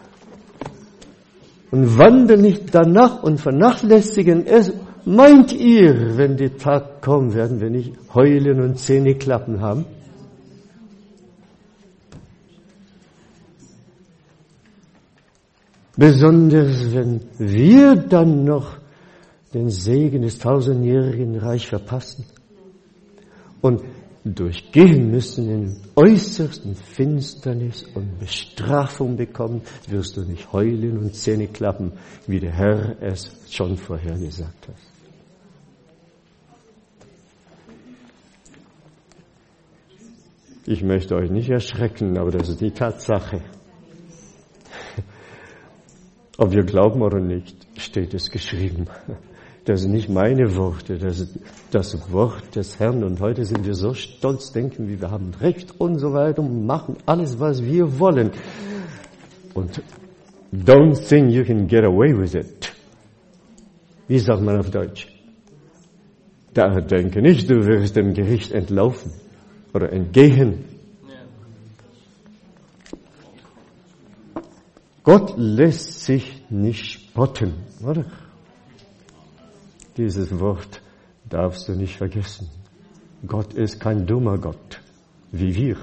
und wandeln nicht danach und vernachlässigen es. Meint ihr, wenn der Tag kommt, werden wir nicht heulen und Zähneklappen haben? Besonders wenn wir dann noch den Segen des tausendjährigen Reich verpassen und durchgehen müssen in äußersten Finsternis und Bestrafung bekommen, wirst du nicht heulen und Zähne klappen, wie der Herr es schon vorher gesagt hat. Ich möchte euch nicht erschrecken, aber das ist die Tatsache. Ob wir glauben oder nicht, steht es geschrieben. Das sind nicht meine Worte, das ist das Wort des Herrn. Und heute sind wir so stolz, denken wir haben Recht und so weiter und machen alles, was wir wollen. Und don't think you can get away with it. Wie sagt man auf Deutsch? Da denke nicht, du wirst dem Gericht entlaufen oder entgehen. Gott lässt sich nicht spotten, oder? Dieses Wort darfst du nicht vergessen. Gott ist kein dummer Gott, wie wir.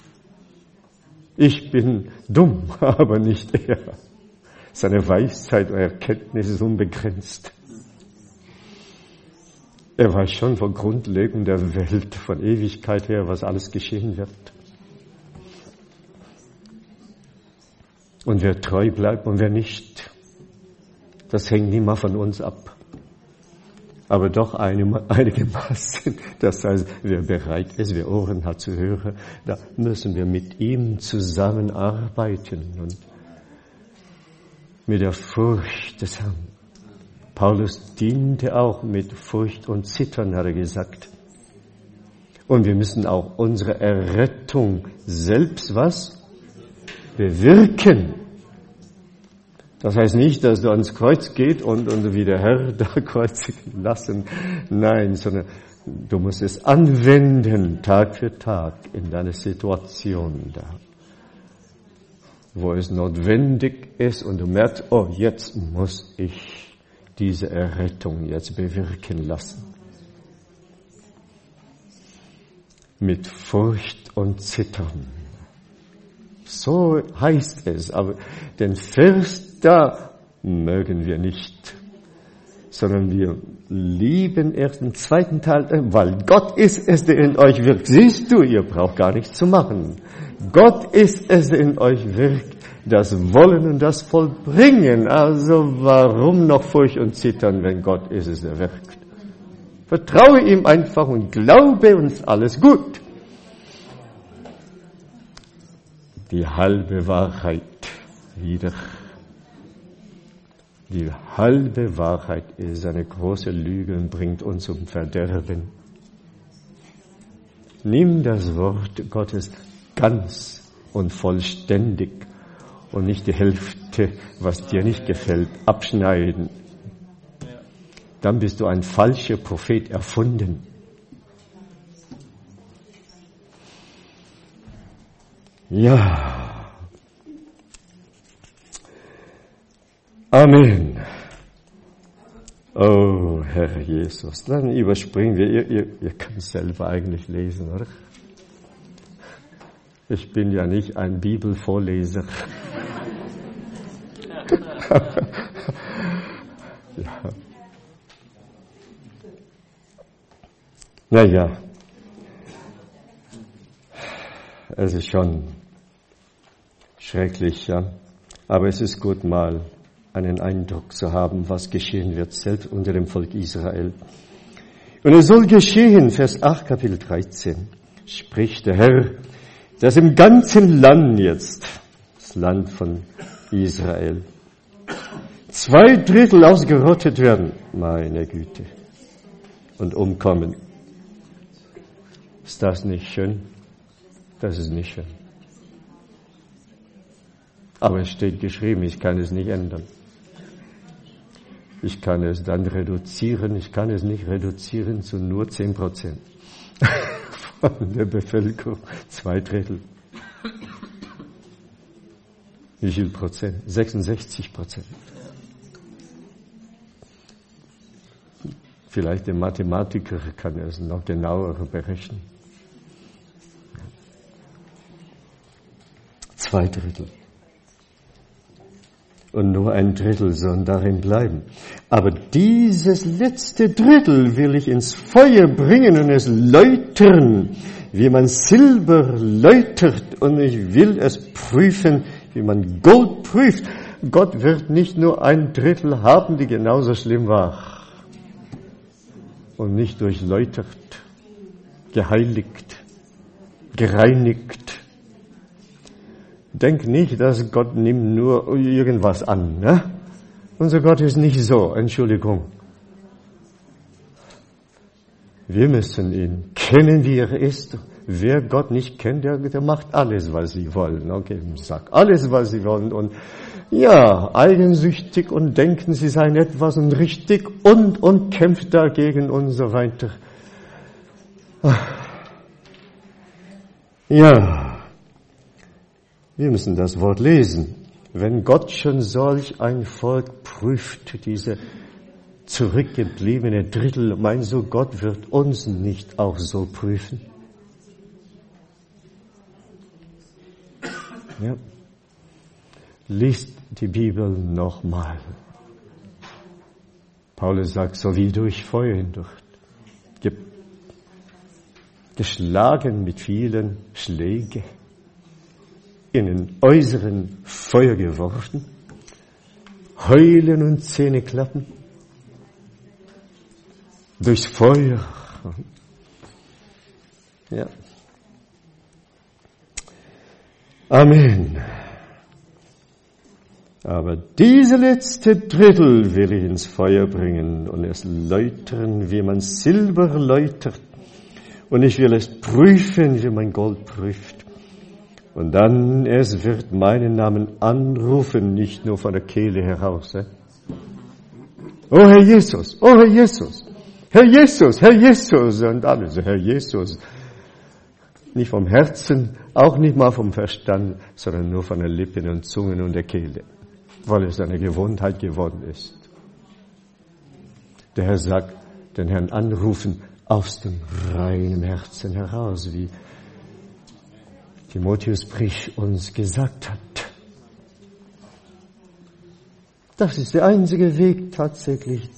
Ich bin dumm, aber nicht er. Seine Weisheit und Erkenntnis ist unbegrenzt. Er weiß schon von Grundlegung der Welt, von Ewigkeit her, was alles geschehen wird. Und wer treu bleibt und wer nicht, das hängt nicht mal von uns ab. Aber doch einigermaßen. Das heißt, wer bereit ist, wer Ohren hat zu hören, da müssen wir mit ihm zusammenarbeiten und mit der Furcht des Herrn. Paulus diente auch mit Furcht und Zittern, hat er gesagt. Und wir müssen auch unsere Errettung selbst was? Bewirken. Das heißt nicht, dass du ans Kreuz gehst und wie der Herr da kreuzigen lassen. Nein, sondern du musst es anwenden, Tag für Tag, in deiner Situation da. Wo es notwendig ist und du merkst, oh, jetzt muss ich diese Errettung jetzt bewirken lassen. Mit Furcht und Zittern. So heißt es, aber den Vers da mögen wir nicht, sondern wir lieben erst den zweiten Teil, weil Gott ist es, der in euch wirkt. Siehst du, ihr braucht gar nichts zu machen. Gott ist es, der in euch wirkt, das Wollen und das Vollbringen. Also warum noch Furcht und Zittern, wenn Gott ist es, der wirkt? Vertraue ihm einfach und glaube uns alles gut. Die halbe Wahrheit wieder. Die halbe Wahrheit ist eine große Lüge und bringt uns zum Verderben. Nimm das Wort Gottes ganz und vollständig und nicht die Hälfte, was dir nicht gefällt, abschneiden. Dann bist du ein falscher Prophet erfunden. Ja. Amen. Oh, Herr Jesus. Dann überspringen wir. Ihr könnt selber eigentlich lesen, oder? Ich bin ja nicht ein Bibelvorleser. Ja. Naja, es ist schon schrecklich, ja. Aber es ist gut, mal einen Eindruck zu haben, was geschehen wird, selbst unter dem Volk Israel. Und es soll geschehen, Vers 8, Kapitel 13, spricht der Herr, dass im ganzen Land jetzt, das Land von Israel, 2/3 ausgerottet werden, meine Güte, und umkommen. Ist das nicht schön? Das ist nicht schön. Aber es steht geschrieben, ich kann es nicht ändern. Ich kann es dann reduzieren, ich kann es nicht reduzieren zu nur 10% von der Bevölkerung, 2/3. Wie viel Prozent? 66%. Vielleicht der Mathematiker kann es noch genauer berechnen. 2/3. Und nur 1/3 sollen darin bleiben. Aber dieses letzte Drittel will ich ins Feuer bringen und es läutern, wie man Silber läutert. Und ich will es prüfen, wie man Gold prüft. Gott wird nicht nur 1/3 haben, die genauso schlimm war. Und nicht durchläutert, geheiligt, gereinigt. Denk nicht, dass Gott nimmt nur irgendwas an. Ne? Unser Gott ist nicht so, Entschuldigung. Wir müssen ihn kennen, wie er ist. Wer Gott nicht kennt, der macht alles, was sie wollen. Okay, sag alles, was sie wollen. Und ja, eigensüchtig und denken, sie seien etwas und richtig und kämpft dagegen und so weiter. Ja. Wir müssen das Wort lesen. Wenn Gott schon solch ein Volk prüft, diese zurückgebliebene Drittel, meinst du, Gott wird uns nicht auch so prüfen? Ja. Liest die Bibel nochmal. Paulus sagt, so wie durch Feuer hindurch. Geschlagen mit vielen Schlägen. In den äußeren Feuer geworfen, heulen und Zähne klappen, durchs Feuer. Ja. Amen. Aber diese letzte Drittel will ich ins Feuer bringen und es läutern, wie man Silber läutert. Und ich will es prüfen, wie man Gold prüft. Und dann, es wird meinen Namen anrufen, nicht nur von der Kehle heraus. Oh Herr Jesus, oh Herr Jesus, Herr Jesus, Herr Jesus. Und alles, Herr Jesus. Nicht vom Herzen, auch nicht mal vom Verstand, sondern nur von den Lippen und Zungen und der Kehle. Weil es eine Gewohnheit geworden ist. Der Herr sagt, den Herrn anrufen aus dem reinen Herzen heraus, wie Timotheusbrief uns gesagt hat. Das ist der einzige Weg tatsächlich,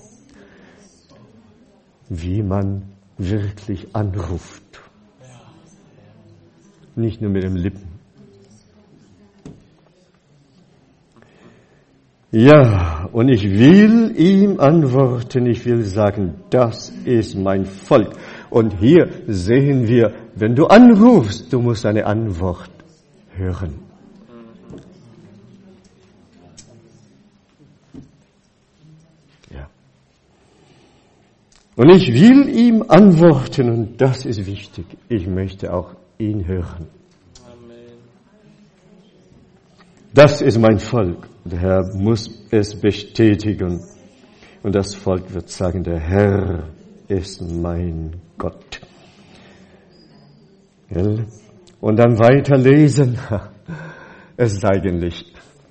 wie man wirklich anruft. Nicht nur mit den Lippen. Ja, und ich will ihm antworten, ich will sagen, das ist mein Volk. Und hier sehen wir, wenn du anrufst, du musst eine Antwort hören. Ja. Und ich will ihm antworten, und das ist wichtig. Ich möchte auch ihn hören. Das ist mein Volk. Der Herr muss es bestätigen. Und das Volk wird sagen, der Herr ist mein Gott. Und dann weiterlesen. Es ist eigentlich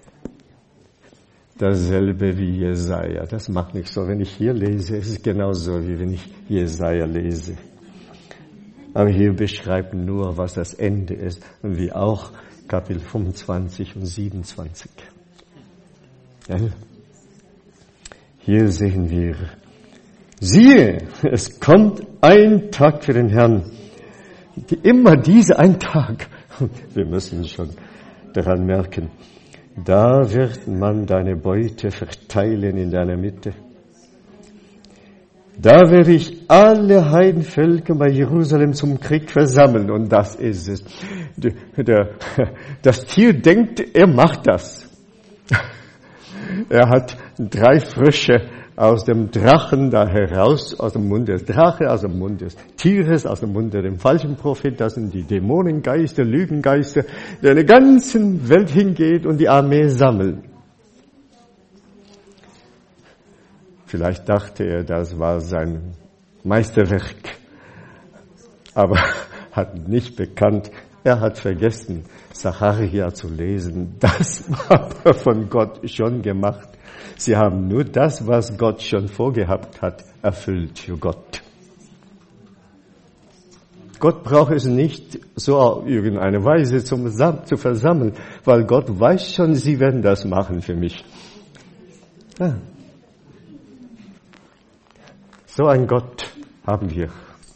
dasselbe wie Jesaja. Das macht nichts so. Wenn ich hier lese, ist es genauso, wie wenn ich Jesaja lese. Aber hier beschreibt nur, was das Ende ist. Und wie auch Kapitel 25 und 27. Ja. Hier sehen wir, siehe, es kommt ein Tag für den Herrn. Immer dieser ein Tag. Wir müssen schon daran merken, da wird man deine Beute verteilen in deiner Mitte. Da werde ich alle Heidenvölker bei Jerusalem zum Krieg versammeln. Und das ist es. Das Tier denkt, er macht das. Er hat 3 Frösche aus dem Drachen da heraus, aus dem Mund des Drache, aus dem Mund des Tieres, aus dem Mund dem falschen Prophet. Das sind die Dämonengeister, Lügengeister, der in der ganzen Welt hingeht und die Armee sammelt. Vielleicht dachte er, das war sein Meisterwerk, aber hat nicht bekannt. Er hat vergessen, Sacharja zu lesen. Das war von Gott schon gemacht. Sie haben nur das, was Gott schon vorgehabt hat, erfüllt für Gott. Gott braucht es nicht so auf irgendeine Weise zu versammeln, weil Gott weiß schon, sie werden das machen für mich. Ja. So ein Gott haben wir.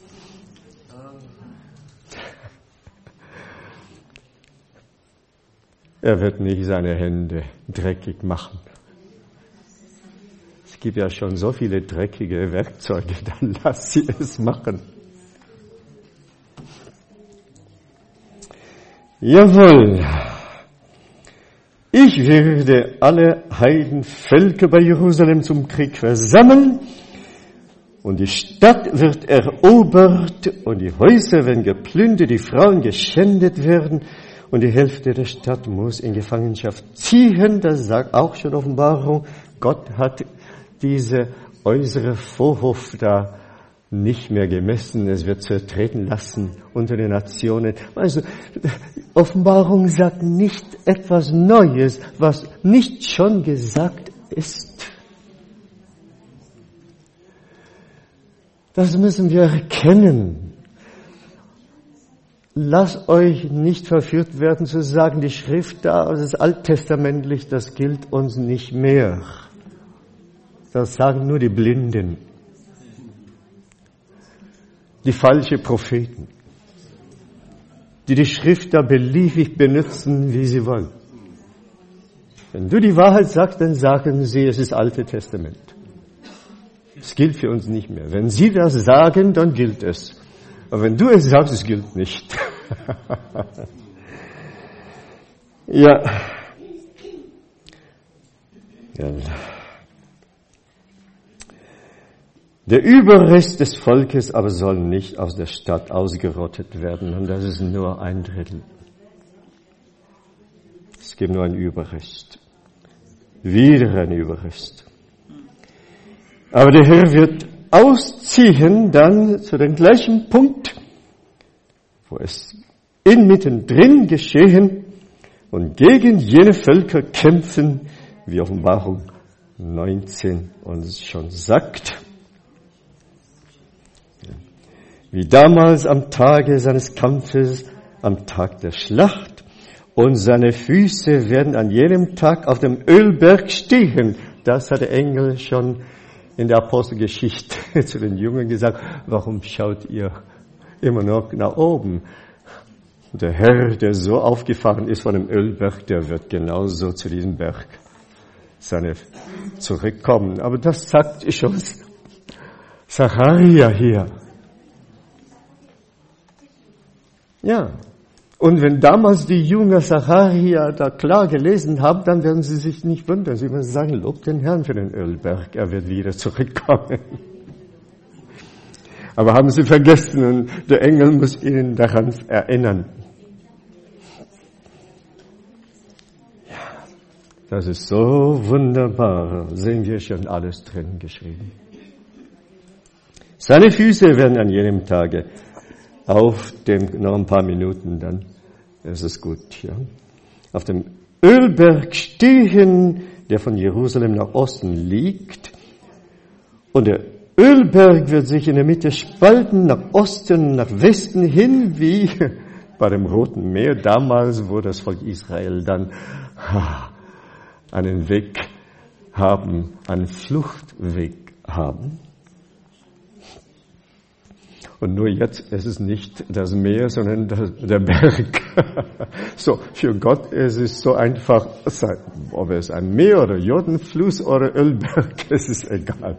Er wird nicht seine Hände dreckig machen. Es gibt ja schon so viele dreckige Werkzeuge, dann lass sie es machen. Jawohl. Ich werde alle Heidenvölker bei Jerusalem zum Krieg versammeln. Und die Stadt wird erobert und die Häuser werden geplündert, die Frauen geschändet werden und die Hälfte der Stadt muss in Gefangenschaft ziehen. Das sagt auch schon Offenbarung. Gott hat diese äußere Vorhof da nicht mehr gemessen. Es wird zertreten lassen unter den Nationen. Also Offenbarung sagt nicht etwas Neues, was nicht schon gesagt ist. Das müssen wir erkennen. Lasst euch nicht verführt werden zu sagen, die Schrift da, das ist alttestamentlich, das gilt uns nicht mehr. Das sagen nur die Blinden, die falschen Propheten, die die Schrift da beliebig benutzen, wie sie wollen. Wenn du die Wahrheit sagst, dann sagen sie, es ist Alte Testament. Es gilt für uns nicht mehr. Wenn sie das sagen, dann gilt es. Aber wenn du es sagst, es gilt nicht. Ja. Ja. Der Überrest des Volkes aber soll nicht aus der Stadt ausgerottet werden, und das ist nur 1/3. Es gibt nur einen Überrest. Wieder ein Überrest. Aber der Herr wird ausziehen dann zu dem gleichen Punkt, wo es inmitten drin geschehen und gegen jene Völker kämpfen, wie Offenbarung 19 uns schon sagt. Wie damals am Tage seines Kampfes, am Tag der Schlacht, und seine Füße werden an jenem Tag auf dem Ölberg stehen. Das hat der Engel schon in der Apostelgeschichte zu den Jüngern gesagt. Warum schaut ihr immer noch nach oben? Der Herr, der so aufgefahren ist von dem Ölberg, der wird genauso zu diesem Berg zurückkommen. Aber das sagt schon Sacharja hier. Ja. Und wenn damals die Jünger Sacharja da klar gelesen haben, dann werden sie sich nicht wundern. Sie werden sagen, lobt den Herrn für den Ölberg, er wird wieder zurückkommen. Aber haben sie vergessen, und der Engel muss ihnen daran erinnern. Ja, das ist so wunderbar, sehen wir schon alles drin geschrieben. Seine Füße werden an jenem Tage auf dem, noch ein paar Minuten, dann ist es gut, ja. Auf dem Ölberg stehen, der von Jerusalem nach Osten liegt. Und der Ölberg wird sich in der Mitte spalten, nach Osten, nach Westen hin, wie bei dem Roten Meer damals, wo das Volk Israel dann einen Weg haben, einen Fluchtweg haben. Und nur jetzt ist es nicht das Meer, sondern der Berg. So, für Gott ist es so einfach, ob es ein Meer oder Jordanfluss oder Ölberg, es ist egal.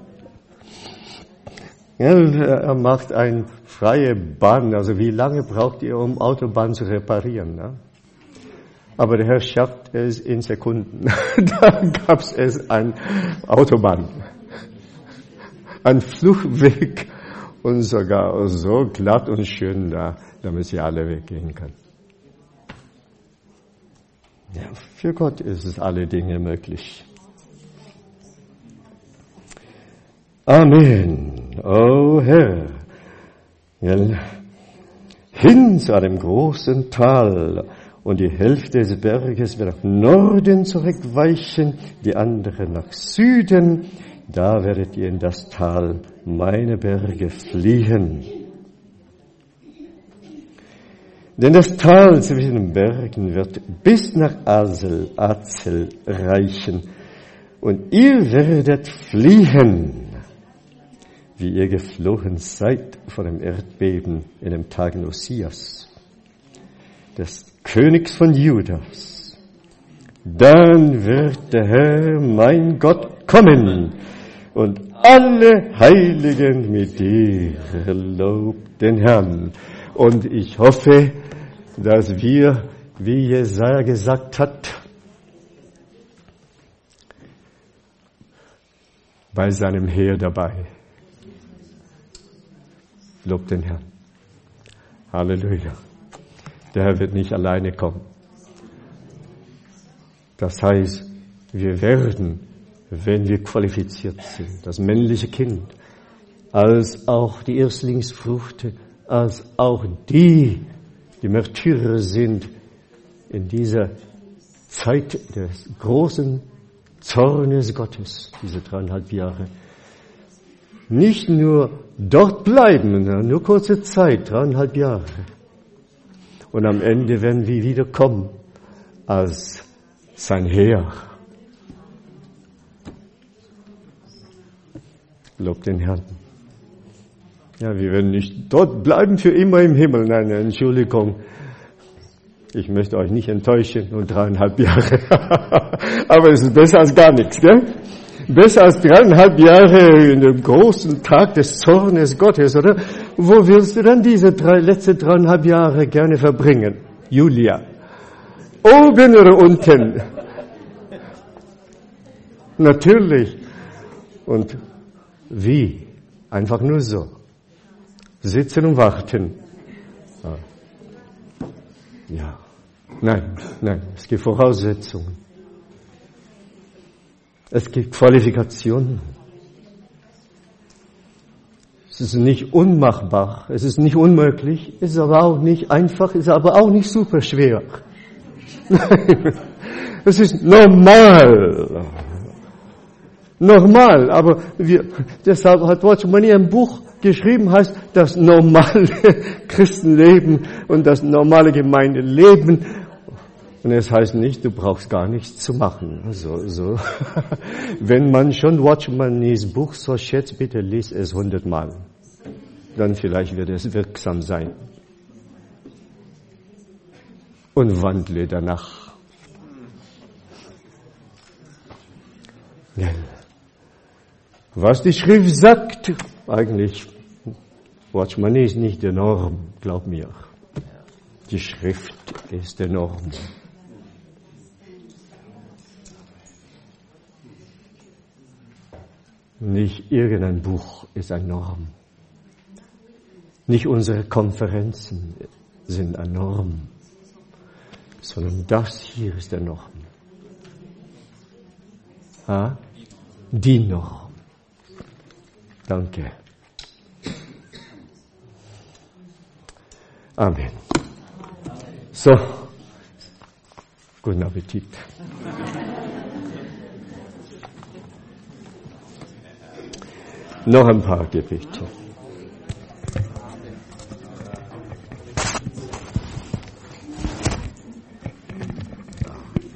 Ja, er macht eine freie Bahn, also wie lange braucht ihr, um Autobahn zu reparieren? Ne? Aber der Herr schafft es in Sekunden. Da gab es eine Autobahn, ein Fluchtweg. Und sogar so glatt und schön da, damit sie alle weggehen können. Ja, für Gott ist es alle Dinge möglich. Amen. O Herr. Ja, hin zu einem großen Tal, und die Hälfte des Berges wird nach Norden zurückweichen, die andere nach Süden. Da werdet ihr in das Tal meine Berge fliehen. Denn das Tal zwischen den Bergen wird bis nach Azel reichen. Und ihr werdet fliehen, wie ihr geflohen seid von dem Erdbeben in dem Tag Josias, des Königs von Judas. Dann wird der Herr, mein Gott, kommen, und alle Heiligen mit dir, lobt den Herrn. Und ich hoffe, dass wir, wie Jesaja gesagt hat, bei seinem Heer dabei. Lobt den Herrn. Halleluja. Der Herr wird nicht alleine kommen. Das heißt, wir werden, wenn wir qualifiziert sind, das männliche Kind, als auch die Erstlingsfrucht, als auch die Märtyrer sind in dieser Zeit des großen Zornes Gottes, diese 3,5 Jahre. Nicht nur dort bleiben, nur kurze Zeit, 3,5 Jahre. Und am Ende werden wir wieder kommen als sein Heer. Lob den Herrn. Ja, wir werden nicht dort bleiben für immer im Himmel. Nein, Entschuldigung. Ich möchte euch nicht enttäuschen, nur 3,5 Jahre. Aber es ist besser als gar nichts, gell? Besser als 3,5 Jahre in dem großen Tag des Zornes Gottes, oder? Wo willst du dann diese letzten 3,5 Jahre gerne verbringen? Julia. Oben oder unten? Natürlich. Und wie? Einfach nur so. Sitzen und warten. Ja. Nein. Es gibt Voraussetzungen. Es gibt Qualifikationen. Es ist nicht unmachbar, es ist nicht unmöglich, es ist aber auch nicht einfach, es ist aber auch nicht super schwer. Nein, es ist normal. Normal, aber deshalb hat Watchman ein Buch geschrieben, heißt das normale Christenleben und das normale Gemeindeleben. Und es heißt nicht, du brauchst gar nichts zu machen. So. Wenn man schon Watchman's Buch so schätzt, bitte lies es 100 Mal. Dann vielleicht wird es wirksam sein. Und wandle danach. Ja. Was die Schrift sagt, eigentlich, Watchman ist nicht die Norm, glaub mir. Die Schrift ist die Norm. Nicht irgendein Buch ist eine Norm. Nicht unsere Konferenzen sind eine Norm, sondern das hier ist die Norm. Die Norm. Danke. Amen. So, guten Appetit. Noch ein paar Gebete.